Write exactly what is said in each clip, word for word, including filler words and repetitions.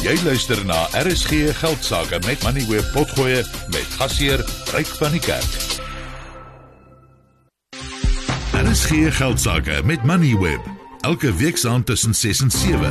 Jy luister na R S G Geldsaake met Moneyweb Potgoe met gasheer Ryk van die Kerk. R S G Geldsaake met Moneyweb. Elke week saam tussen ses en sewe.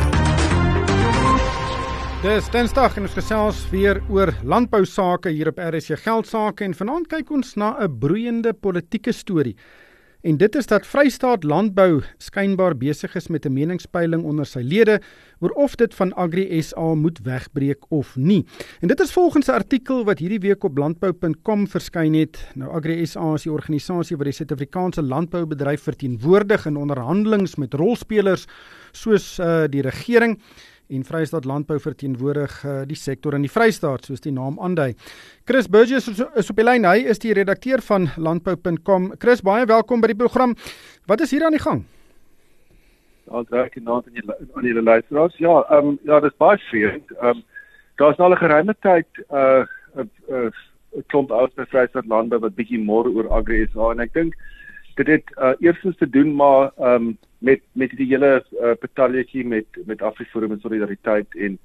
Dis Dinsdag en ons gesels weer oor landbousake hier op R S G Geldsaake en vanaand kyk ons na 'n broeiende politieke storie. En dit is dat Vrystaat Landbou skynbaar besig is met 'n meningspeiling onder sy lede oor of dit van Agri S A moet wegbreek of nie. En dit is volgens 'n artikel wat hierdie week op landbou punt com verskyn het. Nou Agri S A is die organisasie wat die Suid-Afrikaanse landboubedryf verteenwoordig in onderhandelings met rolspelers soos uh, die regering. En Vrystaat Landbou verteenwoordig uh, die sektor in die Vrystaat, soos die naam aandui. Chris Burgess is op die lyn, hy is die redakteur van landbou punt com. Chris, baie welkom by die program. Wat is hier aan die gang? Ja, druk en naam aan julle luisteraars. Ja, um, ja, dit is baie vreemd. Um, daar is al 'n geruime tyd 'n uh, uh, uh, klomp ouers by Vrystaat Landbou wat bietjie mor oor Agri S A en ek dink dit het uh, eerstens te doen maar um, met met die hele uh, betalletjie met met Afriforum en Solidariteit en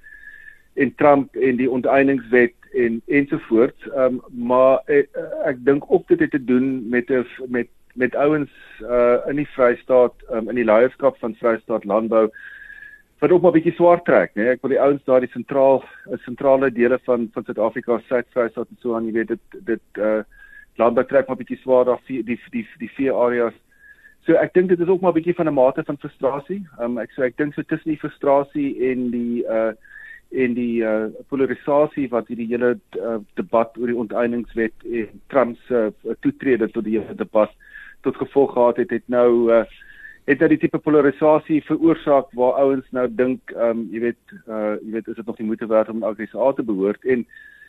en Trump en die onteieningswet en ensovoorts. Um, maar ek, ek dink ook dit het te doen met 'n met met ouens uh, in die Vrystaat, um, in die leierskap van Vrystaat Landbou wat ook maar 'n bietjie swaar trek, né? Ek wil die ouens daar die sentraal sentrale dele van van Suid-Afrika, Suid-Vrystaat en so aan, jy weet dit dit uh, landbou trek maar 'n bietjie swaar daar die die die, die vee areas. So ek dink dit is ook maar 'n bietjie van 'n mate van frustrasie. Um, ek so ek dink so tussen die frustrasie en die uh en die uh, polarisasie wat hierdie hele uh, debat oor die onteieningswet en Trump se uh, toetrede tot die hele debat tot gevolg gehad het, het nou uh, het nou die tipe polarisasie veroorsaak waar ouens nou dink, um, jy weet, uh, jy weet, is dit nog die moeite werd om Agri S A te behoort? En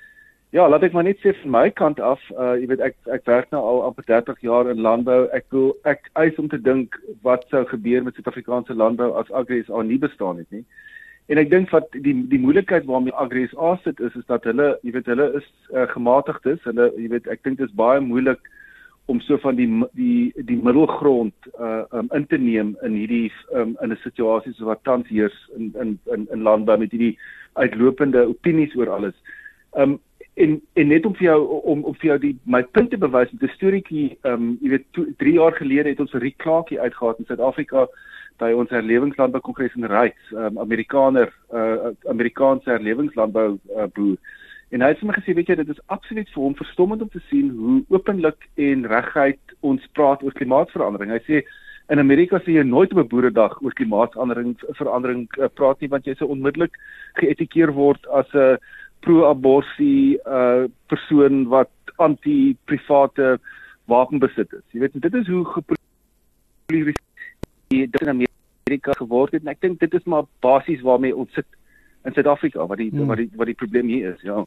ja, laat ek maar net sê van my kant af, uh, jy weet, ek ek werk nou al amper dertig jaar in landbou. Ek wil ek eis om te dink wat sou gebeur met Suid-Afrikaanse landbou as Agri S A nie bestaan het nie. En ek dink wat die die moeilikheid waarmee Agri S A sit is is dat hulle, jy weet, hulle is uh, gematigdes. Hulle, jy weet, ek dink dit is baie moeilik om so van die die die middelgrond uh, um, in te neem in hierdie um, in 'n situasie so wat tans heers in in in, in landbou met hierdie uitlopende opinies oor alles. Um, En, en net om vir jou om, om vir jou die my punt te bewys met 'n storieetjie, um, jy weet, to, drie jaar gelede het ons 'n Riek Klaakie uitgehaal in Suid-Afrika by ons herlewingslandbou kongres in Ryds, um, Amerikaner, uh, Amerikaanse herlewingslandbou uh, boer. En hy het vir my gesê, weet jy, dit is absoluut vir hom verstommend om te sien hoe openlik en reguit ons praat oor klimaatsverandering. Hy sê in Amerika sê jy nooit op 'n boeredag oor klimaatsverandering verandering uh, praat nie, want jy sou onmiddellik geëtikeer word as 'n uh, pro-aborsie uh, persoon wat anti-private wapenbesit is. Jy weet, dit is hoe gepolariseerd dit in Amerika geword het, en ek dink dit is maar basies waarmee ons sit in Suid-Afrika, wat die, hmm. wat die, wat die probleem hier is, ja.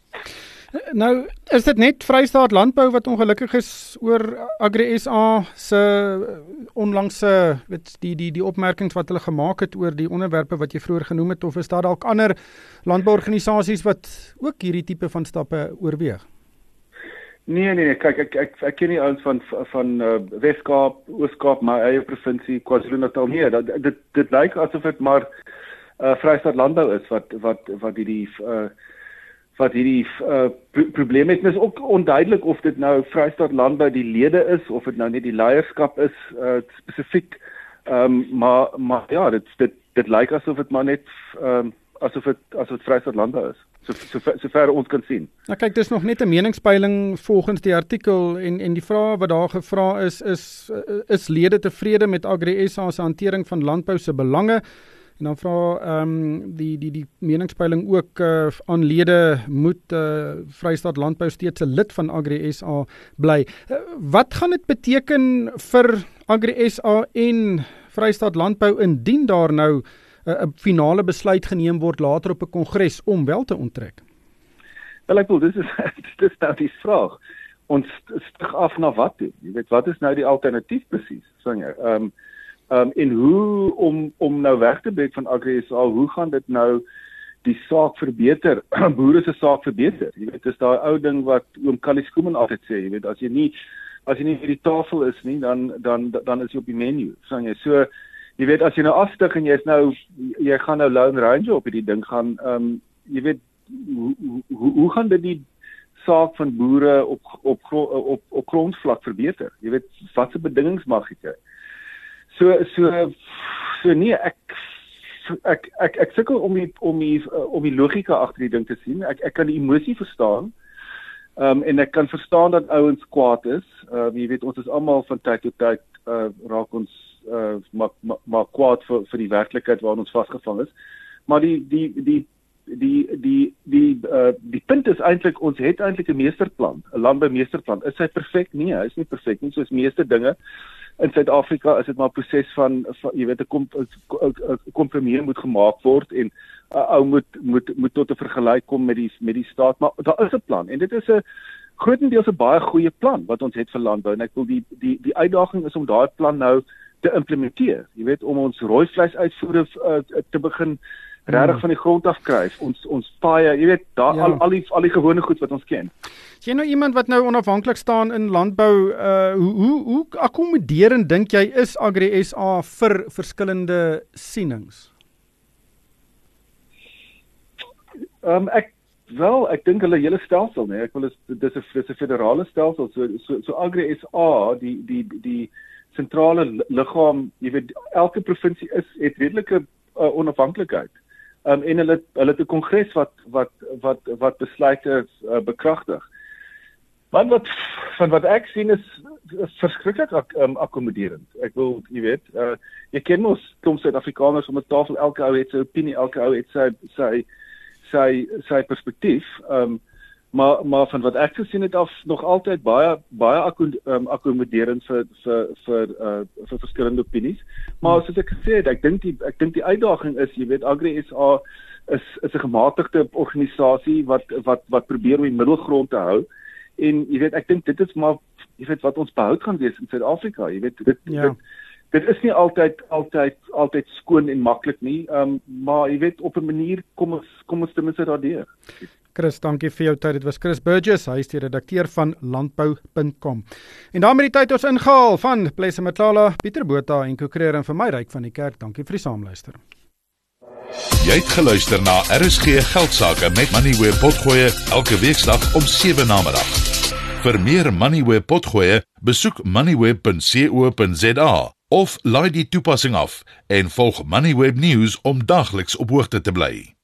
Nou, is dit net Vrystaat Landbou wat ongelukkig is oor Agri S A se onlangse, weet, die, die, die opmerkings wat hulle gemaak het oor die onderwerpe wat jy vroeër genoem het, of is daar dalk ander landbouorganisasies wat ook hierdie tipe van stappe oorweeg? Nee, nee, nee, kyk, ek, ek, ek ken nie ouens van, van uh, Wes-Kaap, Oos-Kaap, my eie provinsie, KwaZulu-Natal, nee, dat, dit, dit lyk asof dit maar uh, Vrystaat Landbou is, wat, wat, wat hierdie uh, wat hierdie uh, pro- probleem het. En is ook onduidelik of dit nou Vrystaat Landbou die lede is, of dit nou net die leierskap is, uh, spesifiek, um, maar, maar ja, dit, dit, dit lyk asof dit maar net, um, asof dit, asof dit Vrystaat Landbou is, so, so, so, so ver ons kan sien. Nou kyk, dis nog net 'n meningspeiling volgens die artikel, en, en die vraag wat daar gevra is, is, is lede tevrede met Agri S A se hantering van landbou se belange? En dan vra um, die, die, die meningspeiling ook uh, aan lede, moet uh, Vrystaat Landbou steeds 'n lid van Agri S A bly. Uh, wat gaan dit beteken vir Agri S A en Vrystaat Landbou indien daar nou 'n uh, finale besluit geneem word later op 'n kongres om wel te onttrek? Wel, ek wil, dis is, dis is nou die vraag. Ons stig af na wat toe? Jy weet, wat is nou die alternatief presies? Sonja, ehm um, Um, en hoe om om nou weg te breek van Agri S A, hoe gaan dit nou die saak verbeter, boere se saak verbeter? Jy weet, dis daai ou ding wat oom Callie Schoeman altyd sê, jy weet, as jy nie as jy nie by die tafel is nie, dan dan dan is jy op die menu. So jy so jy weet, as jy nou afstig en jy's nou jy gaan nou Lone Ranger op hierdie ding gaan, ehm um, jy weet hoe, hoe, hoe gaan dit die saak van boere op op op op grondvlak verbeter? Jy weet watse bedingings mag jy? So so so nee, ek ek ek ek sukkel om die om die om die logika agter die ding te sien. Ek ek kan die emosie verstaan. Um, en ek kan verstaan dat ouens kwaad is. Uh, jy weet, ons is almal van tyd tot tyd uh, raak ons uh, maar, maar, maar kwaad vir, vir die werklikheid waarin ons vasgevang is. Maar die die die die die die uh, die punt is eintlik ons het eintlik 'n meesterplan, 'n landboumeesterplan. Is hy perfek? Nee, hy is nie perfek nie. Soos meeste dinge in Suid-Afrika is dit maar 'n proses van, van jy weet 'n kom, kompromie moet gemaak word en uh, ou moet moet moet tot 'n vergelyk kom met die met die staat, maar daar is 'n plan en dit is 'n grootendeels 'n baie goeie plan wat ons het vir landbou en ek wil die die die uitdaging is om daai plan nou te implementeer. Jy weet om ons rooi vleis uitvoere uh, te begin regtig van die grond af kry. Ons ons paaie, jy weet, daar ja. al al die al die gewone goed wat ons ken. Is jy nou iemand wat nou onafhanklik staan in landbou, uh hoe hoe hoe akkommoderend dink jy is Agri S A vir verskillende sienings? Ehm um, ek wel, ek dink hulle hele stelsel, nee, ek wil is dis 'n dis 'n federale stelsel, so so so Agri S A, die die die sentrale liggaam, jy weet, elke provinsie is het redelike uh, onafhanklikheid. Um, en hulle hulle het 'n kongres wat wat wat wat besluite uh, bekragtig. Want wat van wat ek sien is, is verskriklik ak, um, akkommoderend. Ek wil, jy weet, uh, jy ken mos klomp Suid-Afrikaners om 'n tafel, elke ou het sy opinie, elke ou het sy sy sy sy perspektief. Um, maar maar van wat ek gesien het af nog altyd baie baie um, akkommoderend vir vir vir uh, vir verskillende opinies. Maar soos ek gesê het, ek dink die ek dink die uitdaging is, jy weet, Agri S A is is 'n gematigde organisasie wat wat wat probeer om die middelgrond te hou. En jy weet, ek dink dit is maar jy weet wat ons behoud gaan wees in Suid-Afrika. Jy weet dit, ja. dit dit is nie altyd altyd altyd skoon en maklik nie. Um, maar jy weet op 'n manier kom ons kom ons ten minste daardeur. Chris, dankie vir jou tyd. Dit was Chris Burgess, hy is die redakteur van landbou punt com. En daarmee die tyd ons ingehaal van Plesse Matlala, Pieter Botha en Kokreer en vir my Ryk van die Kerk. Dankie vir die saamluister. Jy het geluister na R S G Geldsaake met Moneyweb Potgoe elke weekdag om sewe namiddag. Vir meer Moneyweb Potgoe, besoek moneyweb punt co punt za of laai die toepassing af en volg Moneyweb News om dagliks op hoogte te bly.